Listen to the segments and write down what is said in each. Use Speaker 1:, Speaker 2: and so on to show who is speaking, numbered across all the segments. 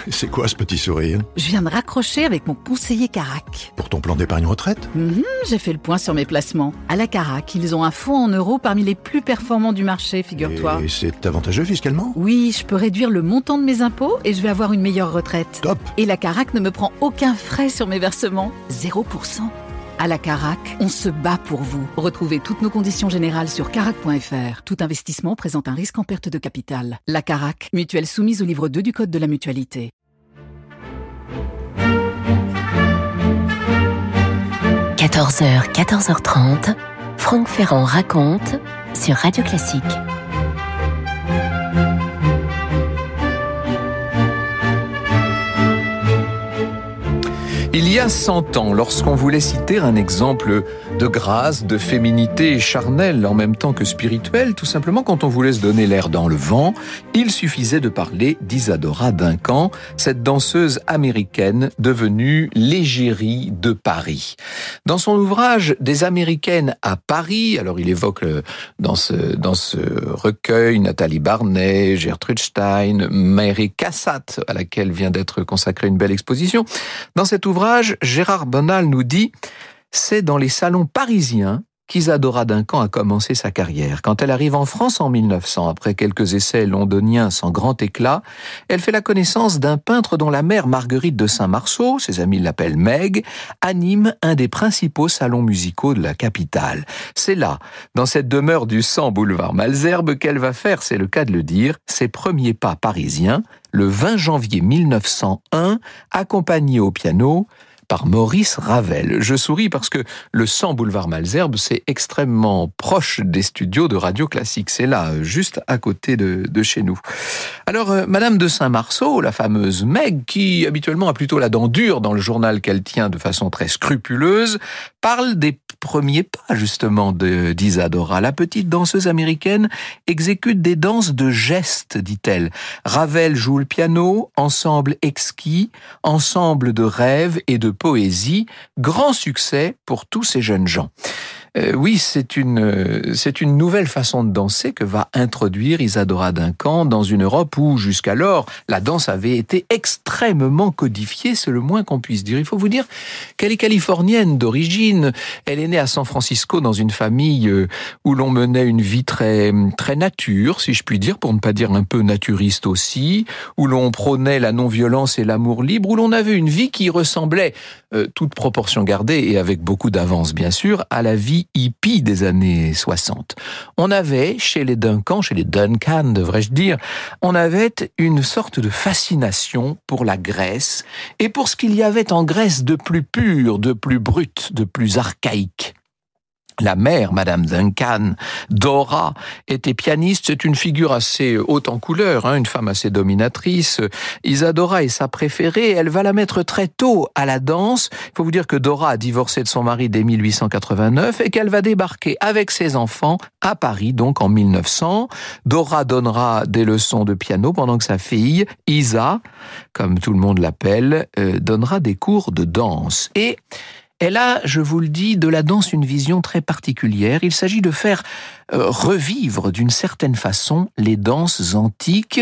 Speaker 1: C'est quoi ce petit sourire?
Speaker 2: Je viens de raccrocher avec mon conseiller Carac.
Speaker 1: Pour ton plan d'épargne retraite?
Speaker 2: J'ai fait le point sur mes placements. À la Carac, ils ont un fonds en euros parmi les plus performants du marché, figure-toi.
Speaker 1: Et c'est avantageux fiscalement?
Speaker 2: Oui, je peux réduire le montant de mes impôts et je vais avoir une meilleure retraite.
Speaker 1: Top!
Speaker 2: Et la Carac ne me prend aucun frais sur mes versements. 0%. À la Carac, on se bat pour vous. Retrouvez toutes nos conditions générales sur carac.fr. Tout investissement présente un risque en perte de capital. La Carac, mutuelle soumise au livre 2 du Code de la mutualité.
Speaker 3: – 14h, 14h30, Franck Ferrand raconte sur Radio Classique.
Speaker 4: Il y a 100 ans, lorsqu'on voulait citer un exemple de grâce, de féminité charnelle en même temps que spirituelle, tout simplement quand on voulait se donner l'air dans le vent, il suffisait de parler d'Isadora Duncan, cette danseuse américaine devenue l'égérie de Paris. Dans son ouvrage « Des Américaines à Paris », alors il évoque dans ce recueil Nathalie Barnet, Gertrude Stein, Mary Cassatt, à laquelle vient d'être consacrée une belle exposition. Dans cet ouvrage, Gérard Bonal nous dit « C'est dans les salons parisiens qu'Isadora Duncan a commencé sa carrière. Quand elle arrive en France en 1900, après quelques essais londoniens sans grand éclat, elle fait la connaissance d'un peintre dont la mère Marguerite de Saint-Marceau, ses amis l'appellent Meg, anime un des principaux salons musicaux de la capitale. C'est là, dans cette demeure du 100 boulevard Malesherbes, qu'elle va faire, c'est le cas de le dire, ses premiers pas parisiens, le 20 janvier 1901, accompagnée au piano par Maurice Ravel. Je souris parce que le 100 boulevard Malesherbes, c'est extrêmement proche des studios de Radio Classique. C'est là, juste à côté de chez nous. Alors, Madame de Saint-Marceau, la fameuse Meg, qui habituellement a plutôt la dent dure dans le journal qu'elle tient de façon très scrupuleuse, parle des premiers pas, justement, d'Isadora. La petite danseuse américaine exécute des danses de gestes, dit-elle. Ravel joue le piano, ensemble exquis, ensemble de rêves et de poésie, grand succès pour tous ces jeunes gens. Oui, c'est une nouvelle façon de danser que va introduire Isadora Duncan dans une Europe où, jusqu'alors, la danse avait été extrêmement codifiée, c'est le moins qu'on puisse dire. Il faut vous dire qu'elle est californienne d'origine. Elle est née à San Francisco dans une famille où l'on menait une vie très, très nature, si je puis dire, pour ne pas dire un peu naturiste aussi, où l'on prônait la non-violence et l'amour libre, où l'on avait une vie qui ressemblait, toute proportion gardée et avec beaucoup d'avance, bien sûr, à la vie hippie des années 60. On avait, chez les Duncan, devrais-je dire, on avait une sorte de fascination pour la Grèce et pour ce qu'il y avait en Grèce de plus pur, de plus brut, de plus archaïque. La mère, Madame Duncan, Dora, était pianiste. C'est une figure assez haute en couleur, une femme assez dominatrice. Isadora est sa préférée. Elle va la mettre très tôt à la danse. Il faut vous dire que Dora a divorcé de son mari dès 1889 et qu'elle va débarquer avec ses enfants à Paris, donc en 1900. Dora donnera des leçons de piano pendant que sa fille, Isa, comme tout le monde l'appelle, donnera des cours de danse. Et elle a, je vous le dis, de la danse une vision très particulière. Il s'agit de faire revivre d'une certaine façon les danses antiques.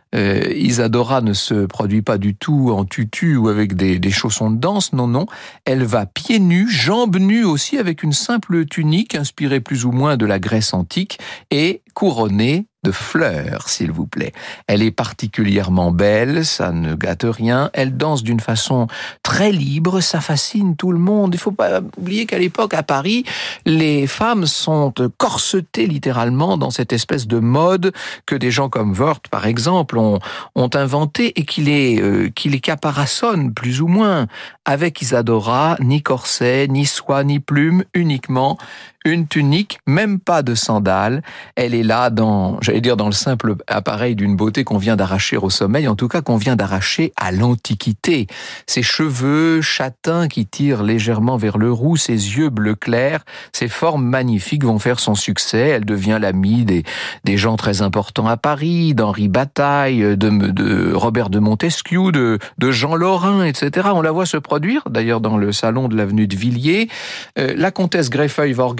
Speaker 4: Isadora ne se produit pas du tout en tutu ou avec des chaussons de danse, non. Elle va pieds nus, jambes nues aussi, avec une simple tunique inspirée plus ou moins de la Grèce antique et couronnée de fleurs, s'il vous plaît. Elle est particulièrement belle, ça ne gâte rien. Elle danse d'une façon très libre, ça fascine tout le monde. Il faut pas oublier qu'à l'époque, à Paris, les femmes sont corsetées littéralement dans cette espèce de mode que des gens comme Wörth, par exemple, ont inventé et qui les caparaçonnent plus ou moins. Avec Isadora, ni corset, ni soie, ni plume, uniquement une tunique, même pas de sandales. Elle est là dans le simple appareil d'une beauté qu'on vient d'arracher au sommeil, en tout cas qu'on vient d'arracher à l'Antiquité. Ses cheveux châtains qui tirent légèrement vers le roux, ses yeux bleu clair, ses formes magnifiques vont faire son succès. Elle devient l'amie des gens très importants à Paris, d'Henri Bataille, de Robert de Montesquieu, de Jean Lorrain, etc. On la voit se produire, d'ailleurs dans le salon de l'avenue de Villiers. La comtesse Greffeuil va organiser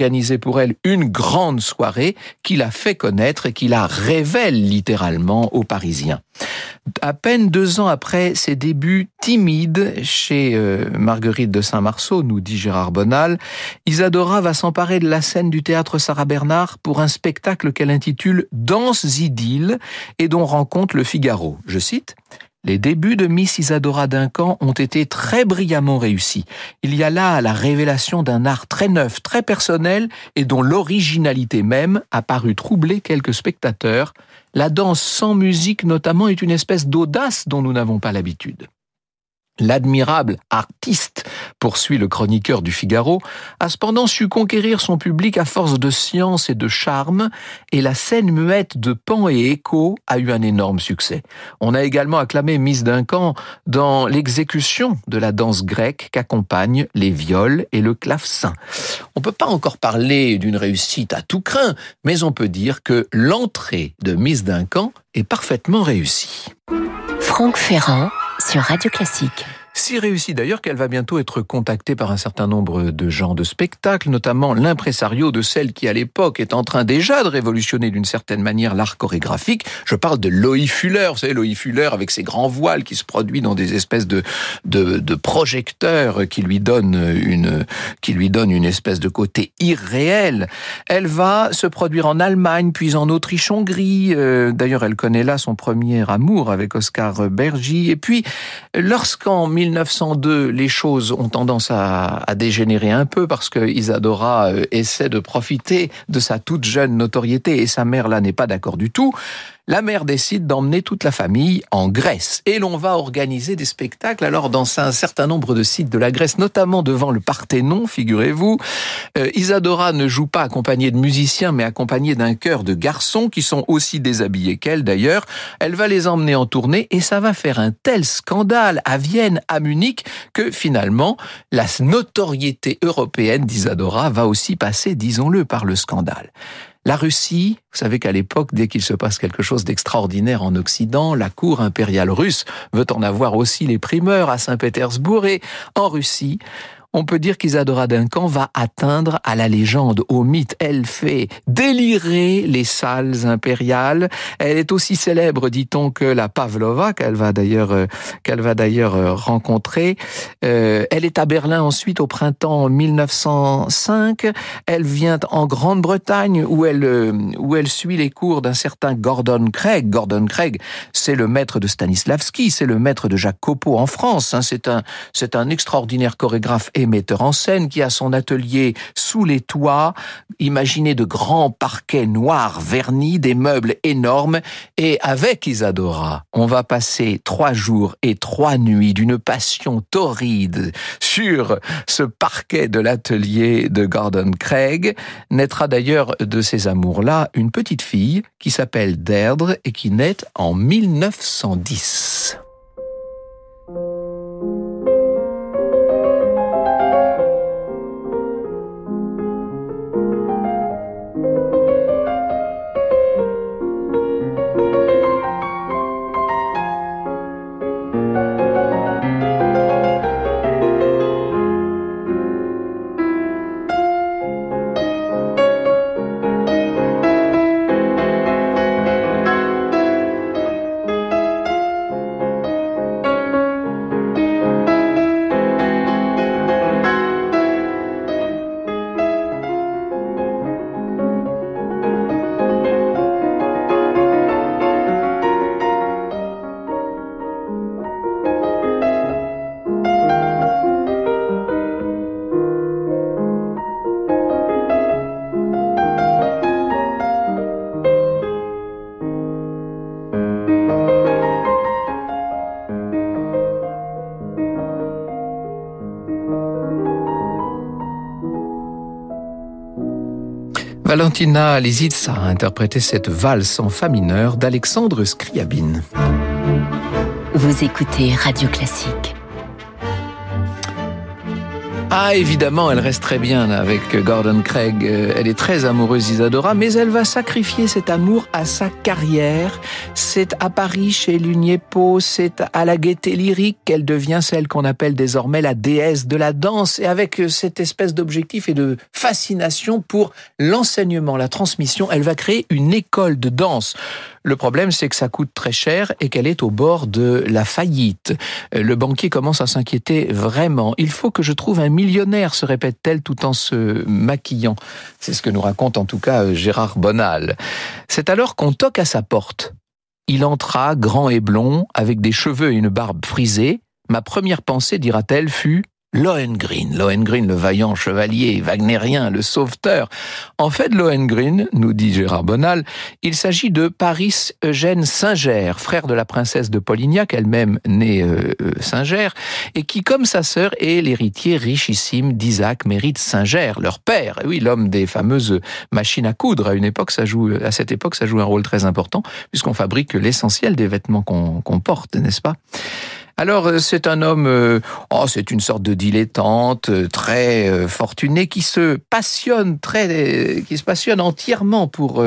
Speaker 4: organisé pour elle une grande soirée qui la fait connaître et qui la révèle littéralement aux Parisiens. À peine 2 ans après ses débuts timides chez Marguerite de Saint-Marceau, nous dit Gérard Bonal, Isadora va s'emparer de la scène du théâtre Sarah Bernard pour un spectacle qu'elle intitule « Danses idylles » et dont rend compte le Figaro. Je cite « Les débuts de Miss Isadora Duncan ont été très brillamment réussis. Il y a là la révélation d'un art très neuf, très personnel et dont l'originalité même a paru troubler quelques spectateurs. La danse sans musique notamment est une espèce d'audace dont nous n'avons pas l'habitude. » L'admirable artiste, poursuit le chroniqueur du Figaro, a cependant su conquérir son public à force de science et de charme, et la scène muette de Pan et Écho a eu un énorme succès. On a également acclamé Miss Duncan dans l'exécution de la danse grecque qu'accompagnent les viols et le clavecin. On ne peut pas encore parler d'une réussite à tout crin, mais on peut dire que l'entrée de Miss Duncan est parfaitement réussie.
Speaker 3: Franck Ferrand sur Radio Classique.
Speaker 4: Si réussie d'ailleurs qu'elle va bientôt être contactée par un certain nombre de gens de spectacle, notamment l'impresario de celle qui à l'époque est en train déjà de révolutionner d'une certaine manière l'art chorégraphique. Je parle de Loie Fuller, vous savez Loie Fuller avec ses grands voiles qui se produit dans des espèces de projecteurs qui lui donnent une espèce de côté irréel. Elle va se produire en Allemagne, puis en Autriche-Hongrie. D'ailleurs, elle connaît là son premier amour avec Oscar Bergi. Et puis, lorsqu'en 1902, les choses ont tendance à dégénérer un peu parce que Isadora essaie de profiter de sa toute jeune notoriété et sa mère là n'est pas d'accord du tout. La mère décide d'emmener toute la famille en Grèce. Et l'on va organiser des spectacles alors dans un certain nombre de sites de la Grèce, notamment devant le Parthénon, figurez-vous. Isadora ne joue pas accompagnée de musiciens, mais accompagnée d'un chœur de garçons qui sont aussi déshabillés qu'elle d'ailleurs. Elle va les emmener en tournée et ça va faire un tel scandale à Vienne, à Munich, que finalement, la notoriété européenne d'Isadora va aussi passer, disons-le, par le scandale. La Russie, vous savez qu'à l'époque, dès qu'il se passe quelque chose d'extraordinaire en Occident, la cour impériale russe veut en avoir aussi les primeurs à Saint-Pétersbourg. Et en Russie, on peut dire qu'Isadora Duncan va atteindre à la légende, au mythe. Elle fait délirer les salles impériales. Elle est aussi célèbre, dit-on, que la Pavlova, qu'elle va d'ailleurs rencontrer. Elle est à Berlin ensuite au printemps 1905. Elle vient en Grande-Bretagne où elle suit les cours d'un certain Gordon Craig. Gordon Craig, c'est le maître de Stanislavski, c'est le maître de Jacques Copeau en France. C'est un extraordinaire chorégraphe et metteur en scène qui a son atelier sous les toits. Imaginez de grands parquets noirs vernis, des meubles énormes. Et avec Isadora, on va passer 3 jours et 3 nuits d'une passion torride sur ce parquet de l'atelier de Gordon Craig. Naîtra d'ailleurs de ces amours-là une petite fille qui s'appelle Deirdre et qui naît en 1910. Valentina Lisitsa a interprété cette valse en fa mineur d'Alexandre Scriabine.
Speaker 3: Vous écoutez Radio Classique.
Speaker 4: Ah, évidemment, elle reste très bien avec Gordon Craig. Elle est très amoureuse d'Isadora, mais elle va sacrifier cet amour à sa carrière. C'est à Paris, chez Lugnepo, c'est à la Gaîté Lyrique qu'elle devient celle qu'on appelle désormais la déesse de la danse. Et avec cette espèce d'objectif et de fascination pour l'enseignement, la transmission, elle va créer une école de danse. Le problème, c'est que ça coûte très cher et qu'elle est au bord de la faillite. Le banquier commence à s'inquiéter vraiment. Il faut que je trouve un millionnaire, se répète-t-elle tout en se maquillant. C'est ce que nous raconte en tout cas Gérard Bonal. C'est alors qu'on toque à sa porte. Il entra, grand et blond, avec des cheveux et une barbe frisée. Ma première pensée, dira-t-elle, fut Lohengrin, le vaillant chevalier wagnérien, le sauveteur. En fait, Lohengrin, nous dit Gérard Bonal, il s'agit de Paris Eugène Singer, frère de la princesse de Polignac, elle-même née Singer, et qui, comme sa sœur, est l'héritier richissime d'Isaac Mérite Singer, leur père. Et oui, l'homme des fameuses machines à coudre. À cette époque, ça joue un rôle très important, puisqu'on fabrique l'essentiel des vêtements qu'on porte, n'est-ce pas ? Alors, c'est un homme, c'est une sorte de dilettante, très fortuné, qui se passionne entièrement pour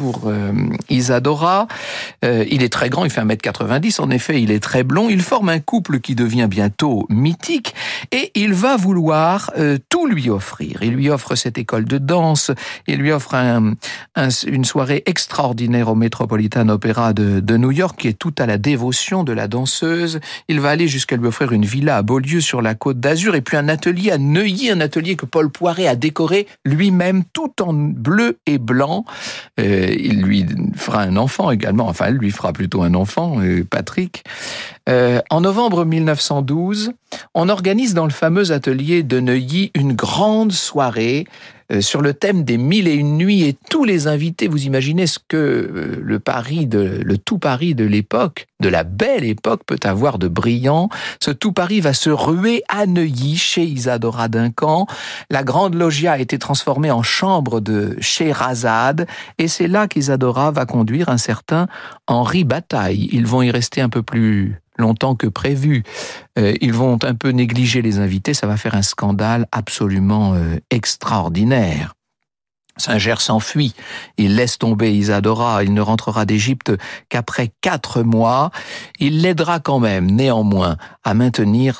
Speaker 4: Isadora. Il est très grand, il fait 1m90, en effet, il est très blond. Il forme un couple qui devient bientôt mythique et il va vouloir tout lui offrir. Il lui offre cette école de danse, il lui offre une soirée extraordinaire au Metropolitan Opera de New York, qui est tout à la dévotion de la danseuse. Il va aller jusqu'à lui offrir une villa à Beaulieu sur la Côte d'Azur et puis un atelier à Neuilly, un atelier que Paul Poiret a décoré lui-même tout en bleu et blanc. Il lui fera un enfant également, enfin elle lui fera plutôt un enfant, Patrick. En novembre 1912, on organise dans le fameux atelier de Neuilly une grande soirée sur le thème des 1001 nuits et tous les invités, vous imaginez ce que le tout Paris de l'époque, de la belle époque, peut avoir de brillant. Ce tout Paris va se ruer à Neuilly, chez Isadora Duncan. La grande loggia a été transformée en chambre de Scheherazade et c'est là qu'Isadora va conduire un certain Henri Bataille. Ils vont y rester un peu plus longtemps que prévu. Ils vont un peu négliger les invités, ça va faire un scandale absolument extraordinaire. Singer s'enfuit, il laisse tomber Isadora, il ne rentrera d'Égypte qu'après 4 mois. Il l'aidera quand même, néanmoins, à maintenir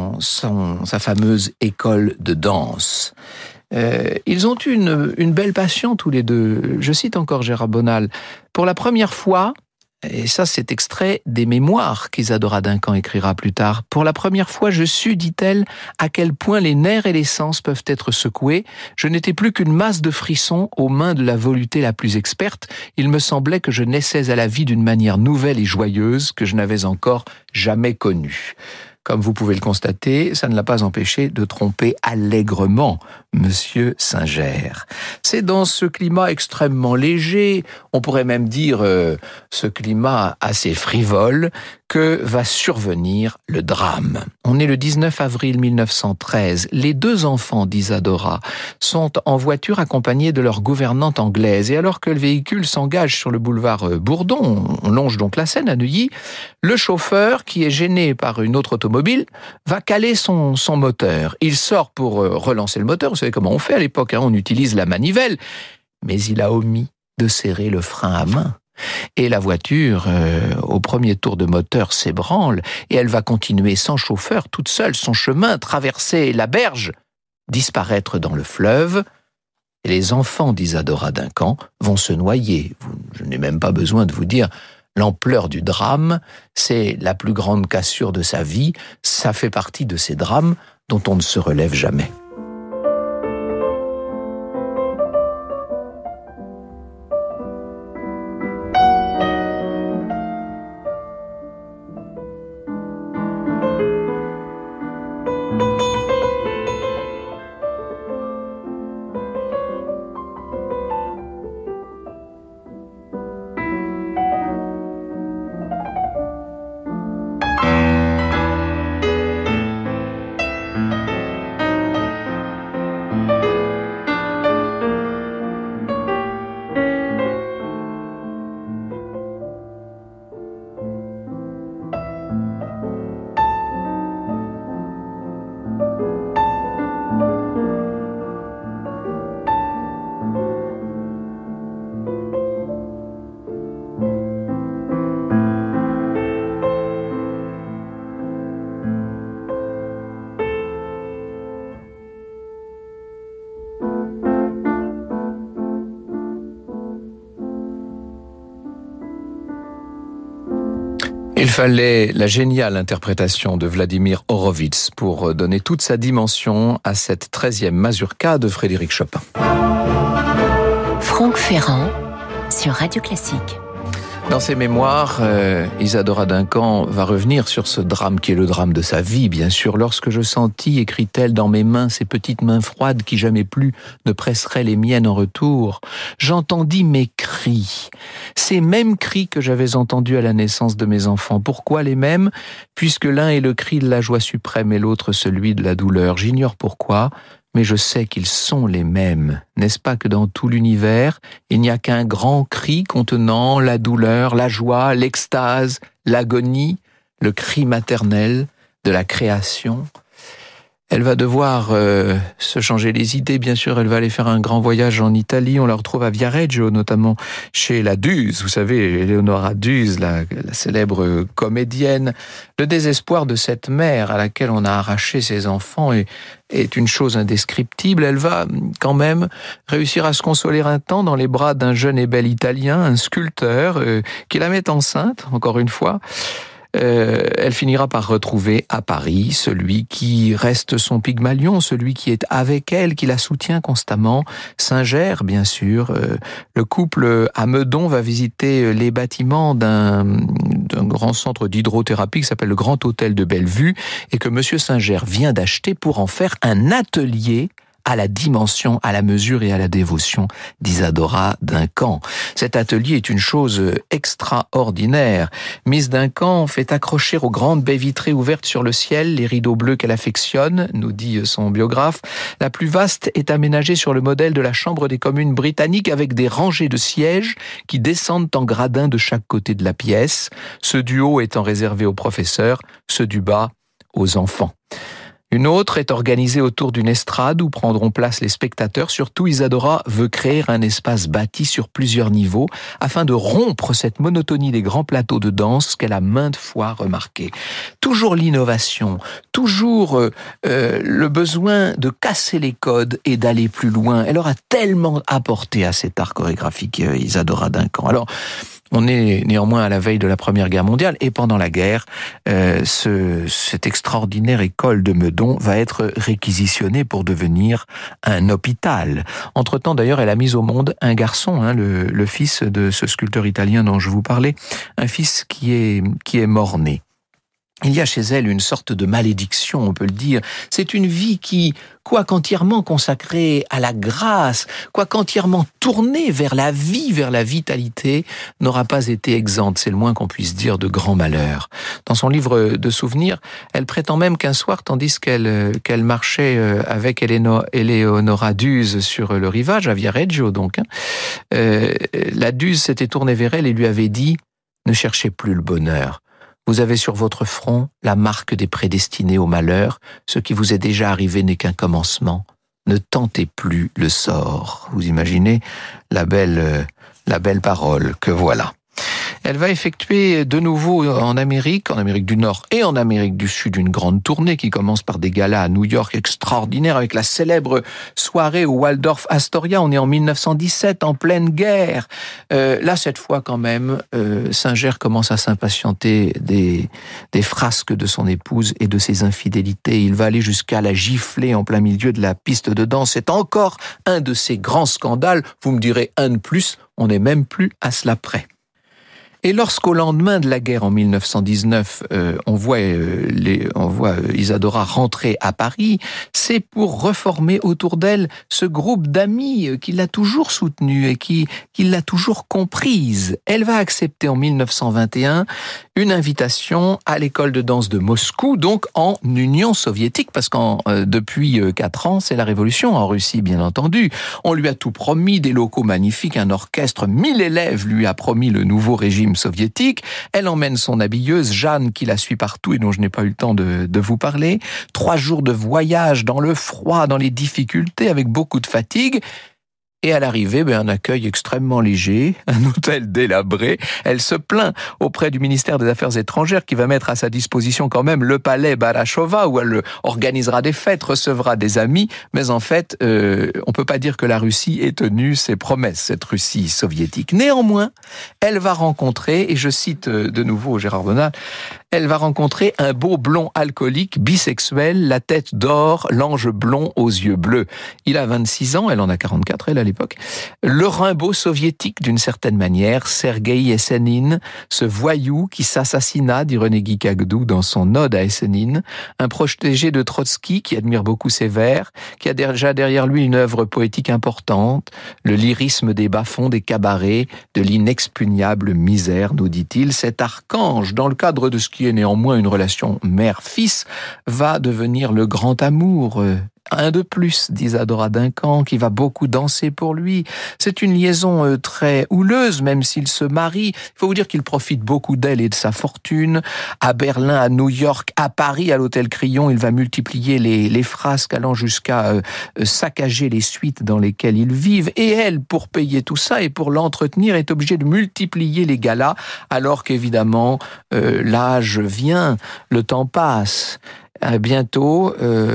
Speaker 4: sa fameuse école de danse. Ils ont eu une belle passion tous les deux. Je cite encore Gérard Bonal. Pour la première fois, et ça, c'est extrait des mémoires qu'Isadora Duncan écrira plus tard. Pour la première fois, je sus, dit-elle, à quel point les nerfs et les sens peuvent être secoués. Je n'étais plus qu'une masse de frissons aux mains de la volupté la plus experte. Il me semblait que je naissais à la vie d'une manière nouvelle et joyeuse que je n'avais encore jamais connue. Comme vous pouvez le constater, ça ne l'a pas empêché de tromper allègrement Monsieur Singer. C'est dans ce climat extrêmement léger, on pourrait même dire ce climat assez frivole, que va survenir le drame. On est le 19 avril 1913. Les 2 enfants d'Isadora sont en voiture accompagnés de leur gouvernante anglaise. Et alors que le véhicule s'engage sur le boulevard Bourdon, on longe donc la Seine à Neuilly, le chauffeur, qui est gêné par une autre automobile, va caler son moteur. Il sort pour relancer le moteur. Vous savez comment on fait à l'époque, on utilise la manivelle. Mais il a omis de serrer le frein à main. Et la voiture, au premier tour de moteur, s'ébranle et elle va continuer sans chauffeur, toute seule, son chemin, traverser la berge, disparaître dans le fleuve. Et les enfants d'Isadora Duncan vont se noyer. Je n'ai même pas besoin de vous dire l'ampleur du drame. C'est la plus grande cassure de sa vie. Ça fait partie de ces drames dont on ne se relève jamais. fallait la géniale interprétation de Vladimir Horowitz pour donner toute sa dimension à cette 13e mazurka de Frédéric Chopin.
Speaker 3: Franck Ferrand sur Radio Classique.
Speaker 4: Dans ses mémoires, Isadora Duncan va revenir sur ce drame qui est le drame de sa vie, bien sûr. Lorsque je sentis, écrit-elle, dans mes mains ces petites mains froides qui jamais plus ne presseraient les miennes en retour, j'entendis mes cris. Ces mêmes cris que j'avais entendus à la naissance de mes enfants. Pourquoi les mêmes ? Puisque l'un est le cri de la joie suprême et l'autre celui de la douleur. J'ignore pourquoi, mais je sais qu'ils sont les mêmes. N'est-ce pas que dans tout l'univers, il n'y a qu'un grand cri contenant la douleur, la joie, l'extase, l'agonie, le cri maternel de la création ? Elle va devoir se changer les idées, bien sûr, elle va aller faire un grand voyage en Italie, on la retrouve à Viareggio, notamment chez la Duse, vous savez, Eleonora Duse, la célèbre comédienne. Le désespoir de cette mère à laquelle on a arraché ses enfants est une chose indescriptible. Elle va quand même réussir à se consoler un temps dans les bras d'un jeune et bel Italien, un sculpteur, qui la met enceinte, encore une fois. Elle finira par retrouver à Paris celui qui reste son Pygmalion, celui qui est avec elle, qui la soutient constamment, Singer, bien sûr. Le couple à Meudon va visiter les bâtiments d'un grand centre d'hydrothérapie qui s'appelle le Grand Hôtel de Bellevue et que Monsieur Singer vient d'acheter pour en faire un atelier à la dimension, à la mesure et à la dévotion d'Isadora Duncan. Cet atelier est une chose extraordinaire. Miss Duncan fait accrocher aux grandes baies vitrées ouvertes sur le ciel les rideaux bleus qu'elle affectionne, nous dit son biographe. La plus vaste est aménagée sur le modèle de la Chambre des communes britanniques avec des rangées de sièges qui descendent en gradins de chaque côté de la pièce, ceux du haut étant réservés aux professeurs, ceux du bas aux enfants. Une autre est organisée autour d'une estrade où prendront place les spectateurs. Surtout, Isadora veut créer un espace bâti sur plusieurs niveaux afin de rompre cette monotonie des grands plateaux de danse qu'elle a maintes fois remarqué. Toujours l'innovation, toujours le besoin de casser les codes et d'aller plus loin. Elle aura tellement apporté à cet art chorégraphique, Isadora Duncan. Alors, on est néanmoins à la veille de la Première Guerre mondiale et pendant la guerre, cette extraordinaire école de Meudon va être réquisitionnée pour devenir un hôpital. Entre-temps, d'ailleurs, elle a mis au monde un garçon, le fils de ce sculpteur italien dont je vous parlais, un fils qui est mort-né. Il y a chez elle une sorte de malédiction, on peut le dire. C'est une vie qui, quoique entièrement consacrée à la grâce, quoique entièrement tournée vers la vie, vers la vitalité, n'aura pas été exempte, c'est le moins qu'on puisse dire, de grands malheurs. Dans son livre de souvenirs, elle prétend même qu'un soir, tandis qu'elle marchait avec Eleonora Duse sur le rivage, à Viareggio donc, la Duse s'était tournée vers elle et lui avait dit « Ne cherchez plus le bonheur. Vous avez sur votre front la marque des prédestinés au malheur. Ce qui vous est déjà arrivé n'est qu'un commencement. Ne tentez plus le sort. » Vous imaginez la belle parole que voilà. Elle va effectuer de nouveau en Amérique du Nord et en Amérique du Sud, une grande tournée qui commence par des galas à New York extraordinaires avec la célèbre soirée au Waldorf Astoria. On est en 1917, en pleine guerre. Là, cette fois quand même, Singer commence à s'impatienter des frasques de son épouse et de ses infidélités. Il va aller jusqu'à la gifler en plein milieu de la piste de danse. C'est encore un de ces grands scandales. Vous me direz un de plus, on n'est même plus à cela près. Et lorsqu'au lendemain de la guerre en 1919, on voit Isadora rentrer à Paris, c'est pour reformer autour d'elle ce groupe d'amis qui l'a toujours soutenue et qui l'a toujours comprise. Elle va accepter en 1921 une invitation à l'école de danse de Moscou, donc en Union soviétique, parce depuis 4 ans, c'est la révolution en Russie, bien entendu. On lui a tout promis, des locaux magnifiques, un orchestre, 1000 élèves lui a promis le nouveau régime soviétique. Elle emmène son habilleuse, Jeanne, qui la suit partout et dont je n'ai pas eu le temps de vous parler. 3 jours de voyage dans le froid, dans les difficultés, avec beaucoup de fatigue. Et à l'arrivée, un accueil extrêmement léger, un hôtel délabré. Elle se plaint auprès du ministère des Affaires étrangères qui va mettre à sa disposition quand même le palais Balachova où elle organisera des fêtes, recevra des amis. Mais en fait, on peut pas dire que la Russie ait tenu ses promesses, cette Russie soviétique. Néanmoins, elle va rencontrer, et je cite de nouveau Gérard Bonal, elle va rencontrer un beau blond alcoolique, bisexuel, la tête d'or, l'ange blond aux yeux bleus. Il a 26 ans, elle en a 44, elle à l'époque. Le Rimbaud soviétique, d'une certaine manière, Sergueï Yesenin, ce voyou qui s'assassina, dit René Guy-Cagdou dans son ode à Yesenin, un protégé de Trotsky qui admire beaucoup ses vers, qui a déjà derrière lui une œuvre poétique importante, le lyrisme des bas-fonds, des cabarets, de l'inexpugnable misère, nous dit-il. Cet archange, dans le cadre de ce qui est néanmoins une relation mère-fils, va devenir le grand amour. Un de plus d'Isadora Duncan, qui va beaucoup danser pour lui. C'est une liaison très houleuse, même s'il se marie. Il faut vous dire qu'il profite beaucoup d'elle et de sa fortune. À Berlin, à New York, à Paris, à l'hôtel Crillon, il va multiplier les frasques allant jusqu'à saccager les suites dans lesquelles ils vivent. Et elle, pour payer tout ça et pour l'entretenir, est obligée de multiplier les galas, alors qu'évidemment, l'âge vient, le temps passe. Bientôt,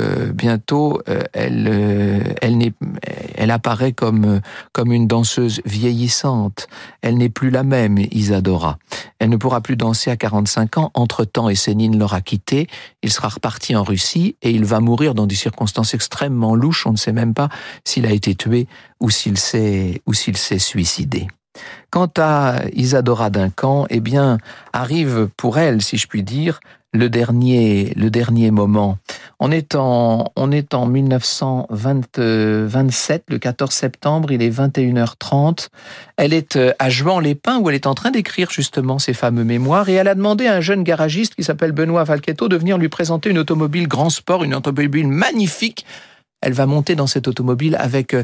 Speaker 4: elle apparaît comme une danseuse vieillissante. Elle n'est plus la même, Isadora. Elle ne pourra plus danser à 45 ans. Entre-temps, Yesenin l'aura quitté. Il sera reparti en Russie et il va mourir dans des circonstances extrêmement louches. On ne sait même pas s'il a été tué ou s'il s'est suicidé. Quant à Isadora Duncan, arrive pour elle, si je puis dire, le dernier moment. On est en 1927, le 14 septembre, il est 21h30. Elle est à Juan-les-Pins où elle est en train d'écrire justement ses fameux mémoires et elle a demandé à un jeune garagiste qui s'appelle Benoît Valchetto de venir lui présenter une automobile grand sport, une automobile magnifique. Elle va monter dans cette automobile avec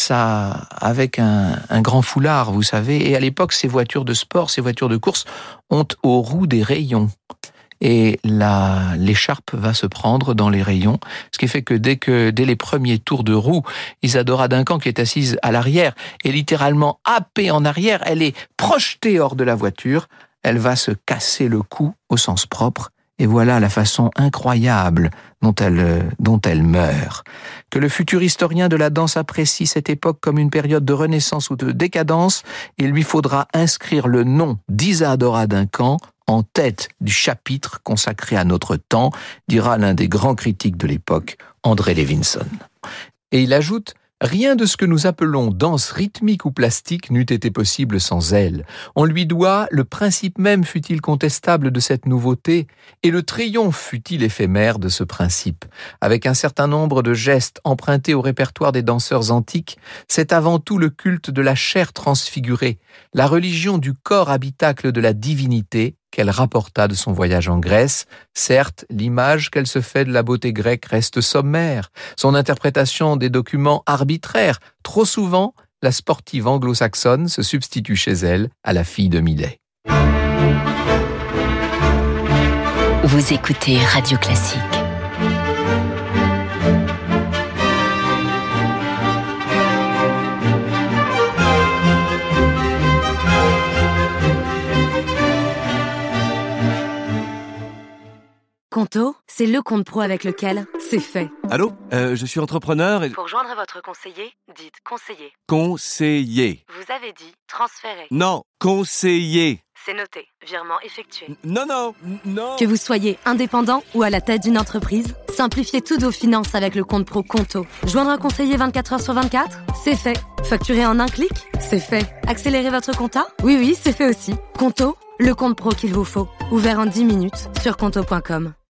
Speaker 4: un grand foulard, vous savez. Et à l'époque, ces voitures de sport, ces voitures de course ont aux roues des rayons. Et l'écharpe va se prendre dans les rayons, ce qui fait que dès les premiers tours de roue, Isadora Duncan, qui est assise à l'arrière, est littéralement happée en arrière, elle est projetée hors de la voiture, elle va se casser le cou au sens propre, et voilà la façon incroyable dont elle meurt. Que le futur historien de la danse apprécie cette époque comme une période de renaissance ou de décadence, il lui faudra inscrire le nom d'Isadora Duncan en tête du chapitre consacré à notre temps, dira l'un des grands critiques de l'époque, André Levinson. Et il ajoute: rien de ce que nous appelons danse rythmique ou plastique n'eût été possible sans elle. On lui doit le principe même, fût-il contestable, de cette nouveauté, et le triomphe, fût-il éphémère, de ce principe. Avec un certain nombre de gestes empruntés au répertoire des danseurs antiques, c'est avant tout le culte de la chair transfigurée, la religion du corps habitacle de la divinité, qu'elle rapporta de son voyage en Grèce. Certes, l'image qu'elle se fait de la beauté grecque reste sommaire, son interprétation des documents arbitraires. Trop souvent, la sportive anglo-saxonne se substitue chez elle à la fille de Millet.
Speaker 3: Vous écoutez Radio Classique.
Speaker 5: Conto, c'est le compte pro avec lequel c'est fait.
Speaker 6: Allô, je suis entrepreneur et...
Speaker 5: Pour joindre votre conseiller, dites conseiller.
Speaker 6: Conseiller.
Speaker 5: Vous avez dit transférer.
Speaker 6: Non, conseiller.
Speaker 5: C'est noté. Virement effectué.
Speaker 6: Non.
Speaker 5: Que vous soyez indépendant ou à la tête d'une entreprise, simplifiez toutes vos finances avec le compte pro Conto. Joindre un conseiller 24 heures sur 24, c'est fait. Facturer en un clic, c'est fait. Accélérer votre compta ? Oui, c'est fait aussi. Conto, le compte pro qu'il vous faut. Ouvert en 10 minutes sur conto.com.